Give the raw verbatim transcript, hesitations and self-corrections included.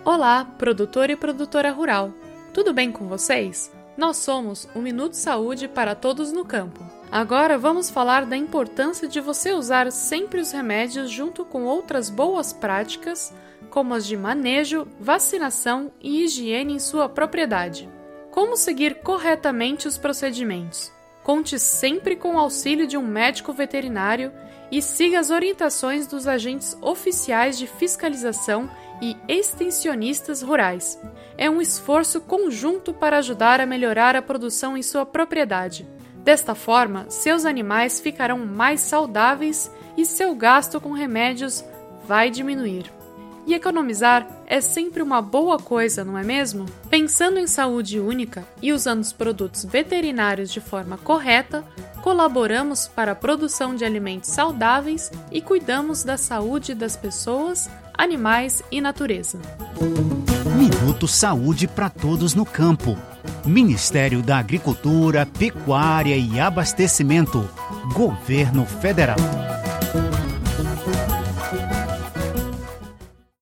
Olá, produtor e produtora rural. Tudo bem com vocês? Nós somos o Minuto Saúde para todos no campo. Agora vamos falar da importância de você usar sempre os remédios junto com outras boas práticas, como as de manejo, vacinação e higiene em sua propriedade. Como seguir corretamente os procedimentos? Conte sempre com o auxílio de um médico veterinário e siga as orientações dos agentes oficiais de fiscalização e extensionistas rurais. É um esforço conjunto para ajudar a melhorar a produção em sua propriedade. Desta forma, seus animais ficarão mais saudáveis e seu gasto com remédios vai diminuir. E economizar é sempre uma boa coisa, não é mesmo? Pensando em saúde única e usando os produtos veterinários de forma correta, colaboramos para a produção de alimentos saudáveis e cuidamos da saúde das pessoas, animais e natureza. Minuto Saúde para todos no campo. Ministério da Agricultura, Pecuária e Abastecimento. Governo Federal.